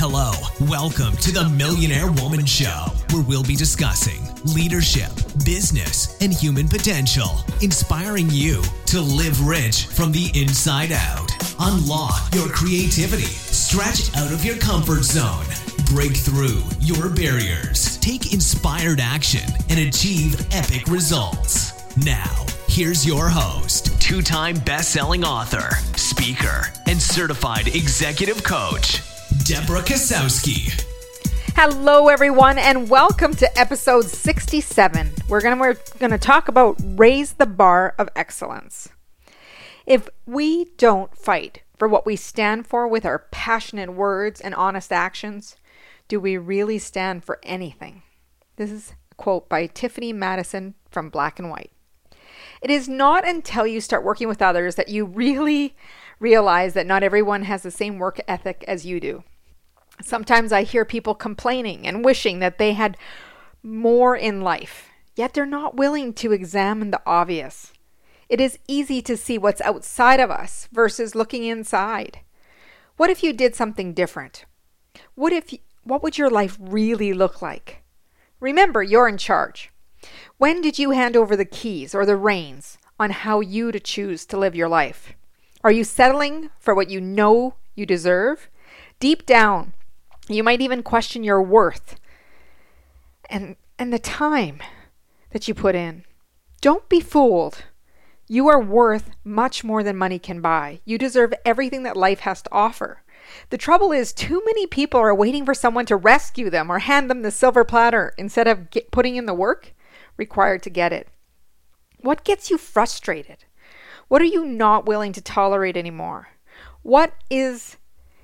Hello, welcome to the Millionaire Woman Show, where we'll be discussing leadership, business, and human potential, inspiring you to live rich from the inside out. Unlock your creativity, stretch out of your comfort zone, break through your barriers, take inspired action, and achieve epic results. Now, here's your host, two-time best-selling author, speaker, and certified executive coach, Deborah Kasowski. Hello, everyone, and welcome to episode 67. We're going to talk about raise the bar of excellence. If we don't fight for what we stand for with our passionate words and honest actions, do we really stand for anything? This is a quote by Tiffany Madison from Black and White. It is not until you start working with others that you really realize that not everyone has the same work ethic as you do. Sometimes I hear people complaining and wishing that they had more in life, yet they're not willing to examine the obvious. It is easy to see what's outside of us versus looking inside. What if you did something different? What would your life really look like? Remember, you're in charge. When did you hand over the keys or the reins on how you to choose to live your life? Are you settling for what you know you deserve? Deep down, you might even question your worth and the time that you put in. Don't be fooled. You are worth much more than money can buy. You deserve everything that life has to offer. The trouble is, too many people are waiting for someone to rescue them or hand them the silver platter instead of putting in the work required to get it. What gets you frustrated? What are you not willing to tolerate anymore? What is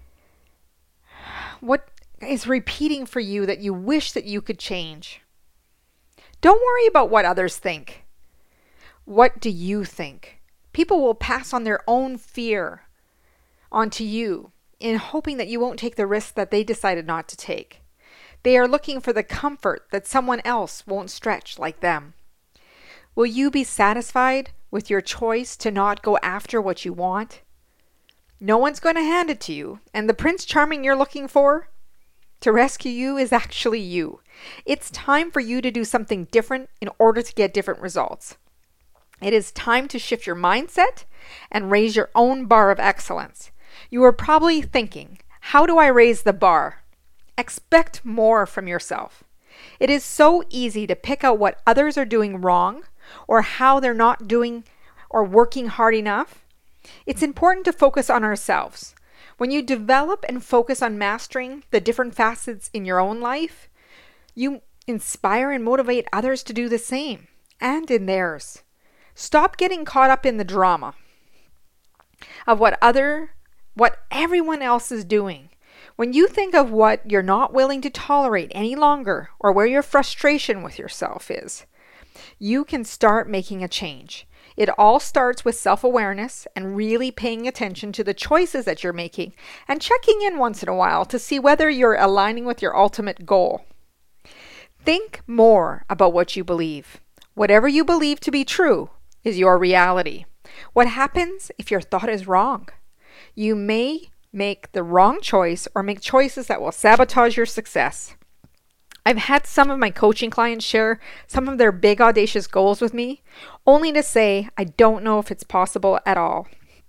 repeating for you that you wish that you could change? Don't worry about what others think. What do you think? People will pass on their own fear onto you in hoping that you won't take the risk that they decided not to take. They are looking for the comfort that someone else won't stretch like them. Will you be satisfied with your choice to not go after what you want? No one's going to hand it to you, and the Prince Charming you're looking for to rescue you is actually you. It's time for you to do something different in order to get different results. It is time to shift your mindset and raise your own bar of excellence. You are probably thinking, how do I raise the bar? Expect more from yourself. It is so easy to pick out what others are doing wrong or how they're not doing or working hard enough. It's important to focus on ourselves. When you develop and focus on mastering the different facets in your own life, you inspire and motivate others to do the same and in theirs. Stop getting caught up in the drama of what everyone else is doing. When you think of what you're not willing to tolerate any longer or where your frustration with yourself is, you can start making a change. It all starts with self-awareness and really paying attention to the choices that you're making and checking in once in a while to see whether you're aligning with your ultimate goal. Think more about what you believe. Whatever you believe to be true is your reality. What happens if your thought is wrong? You may make the wrong choice or make choices that will sabotage your success. I've had some of my coaching clients share some of their big audacious goals with me, only to say, I don't know if it's possible at all.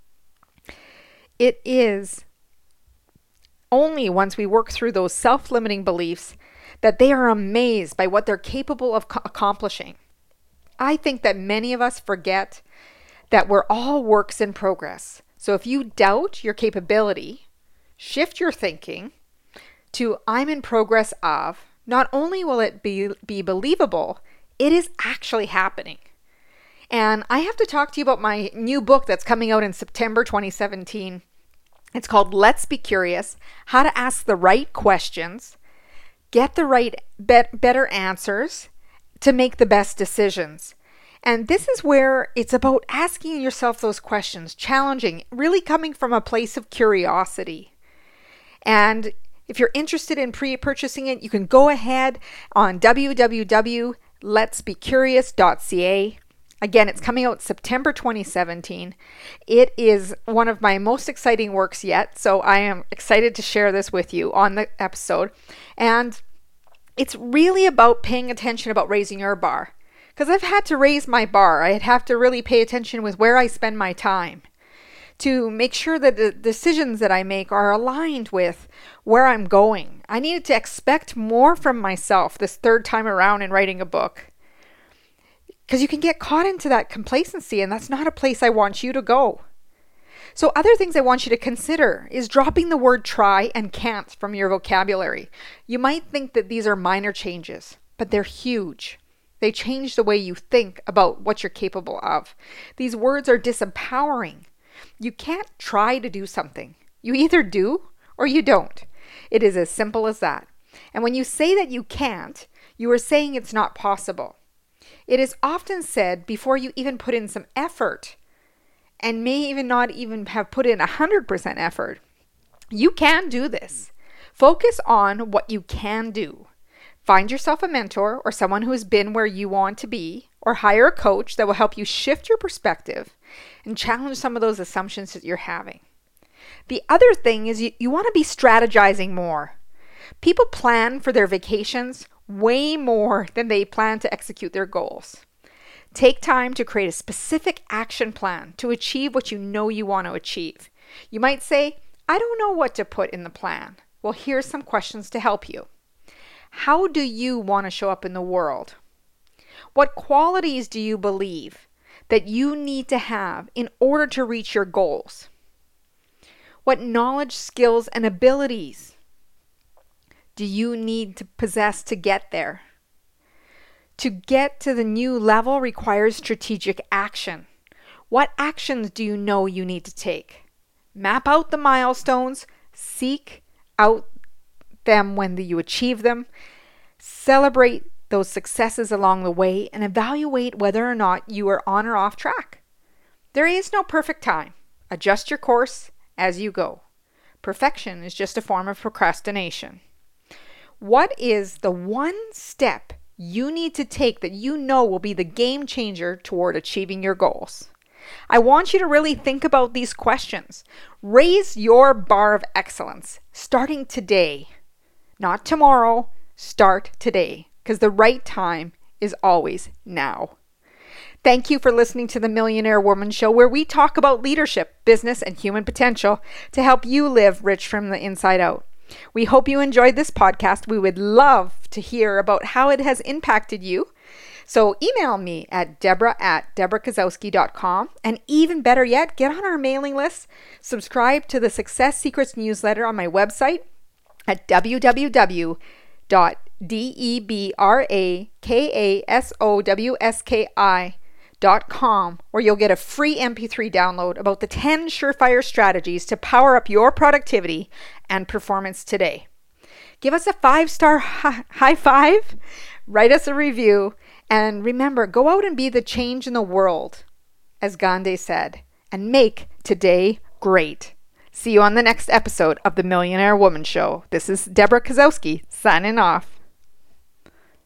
It is only once we work through those self-limiting beliefs that they are amazed by what they're capable of accomplishing. I think that many of us forget that we're all works in progress. So if you doubt your capability, shift your thinking to I'm in progress of. Not only will it be believable, it is actually happening. And I have to talk to you about my new book that's coming out in September 2017. It's called Let's Be Curious, How to Ask the Right Questions, Get the Right Better Answers to Make the Best Decisions. And this is where it's about asking yourself those questions, challenging, really coming from a place of curiosity. And if you're interested in pre-purchasing it, you can go ahead on www.letsbecurious.ca Again, it's coming out September 2017. It is one of my most exciting works yet, so I am excited to share this with you on the episode. And it's really about paying attention about raising your bar. Because I've had to raise my bar. I'd have to really pay attention with where I spend my time to make sure that the decisions that I make are aligned with where I'm going. I needed to expect more from myself this third time around in writing a book. Because you can get caught into that complacency, and that's not a place I want you to go. So other things I want you to consider is dropping the word try and can't from your vocabulary. You might think that these are minor changes, but they're huge. They change the way you think about what you're capable of. These words are disempowering. You can't try to do something. You either do or you don't. It is as simple as that. And when you say that you can't, you are saying it's not possible. It is often said before you even put in some effort, and may even not even have put in 100% effort. You can do this. Focus on what you can do. Find yourself a mentor or someone who has been where you want to be, or hire a coach that will help you shift your perspective and challenge some of those assumptions that you're having. The other thing is you want to be strategizing more. People plan for their vacations way more than they plan to execute their goals. Take time to create a specific action plan to achieve what you know you want to achieve. You might say, I don't know what to put in the plan. Well, here's some questions to help you. How do you want to show up in the world? What qualities do you believe that you need to have in order to reach your goals? What knowledge, skills, and abilities do you need to possess to get there? To get to the new level requires strategic action. What actions do you know you need to take? Map out the milestones, seek out them when you achieve them, celebrate those successes along the way, and evaluate whether or not you are on or off track. There is no perfect time. Adjust your course as you go. Perfection is just a form of procrastination. What is the one step you need to take that you know will be the game changer toward achieving your goals? I want you to really think about these questions. Raise your bar of excellence starting today. Not tomorrow, start today, because the right time is always now. Thank you for listening to the Millionaire Woman Show, where we talk about leadership, business, and human potential to help you live rich from the inside out. We hope you enjoyed this podcast. We would love to hear about how it has impacted you. So email me at Deborah@deborahkozowski.com. And even better yet, get on our mailing list. Subscribe to the Success Secrets newsletter on my website at www.debrakaSowski.com, where you'll get a free MP3 download about the 10 surefire strategies to power up your productivity and performance today. Give us a 5-star high five, write us a review, and remember, go out and be the change in the world, as Gandhi said, and make today great. See you on the next episode of the Millionaire Woman Show. This is Deborah Kozowski signing off.